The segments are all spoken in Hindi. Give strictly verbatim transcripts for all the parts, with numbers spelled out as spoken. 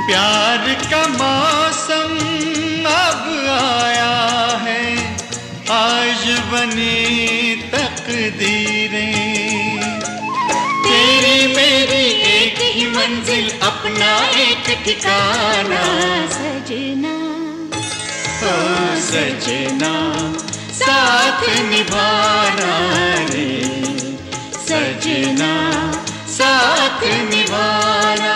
प्यार का मौसम अब आया है, आज बनी तकदीरें। तेरी मेरी एक ही मंजिल, अपना एक ठिकाना। सजना ओ सजना साथ निभाना रे, सजना साथ निभाना।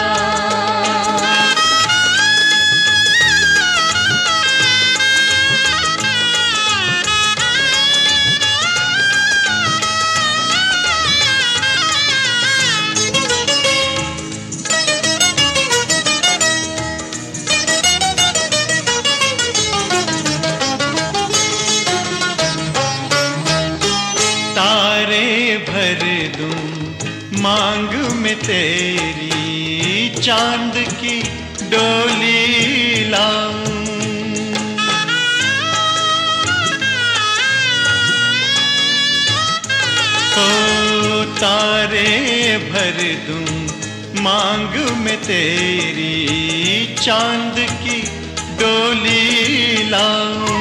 भर दूं मांग में तेरी, चांद की डोली लाऊं। ओ तारे भर दूं मांग में तेरी, चांद की डोली लाऊं।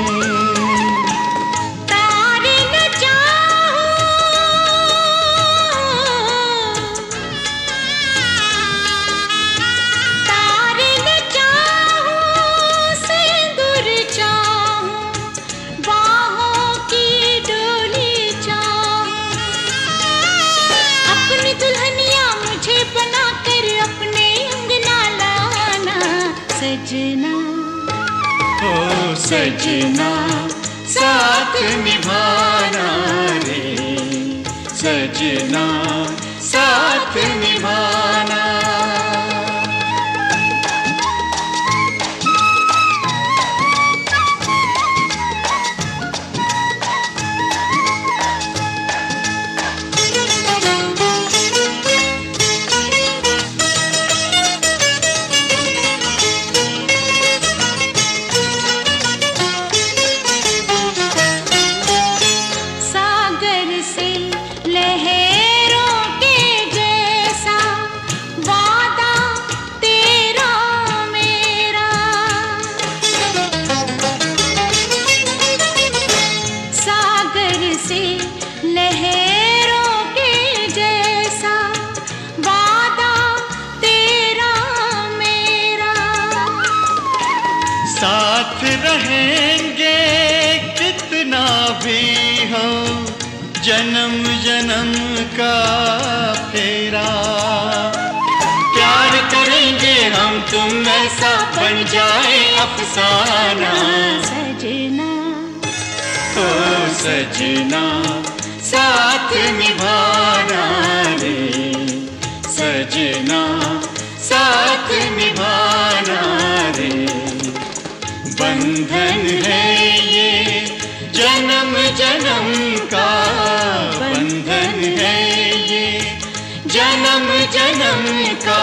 सजना ओ सजना साथ निभाना रे, सजना साथ निभाना। साथ रहेंगे कितना भी हो, जन्म जन्म का फेरा। प्यार करेंगे हम तुम, ऐसा बन जाए अफसाना। सजना ओ सजना साथ निभाना रे, सजना साथ निभाना रे। बंधन है ये जन्म जन्म का, बंधन है ये जन्म जन्म का।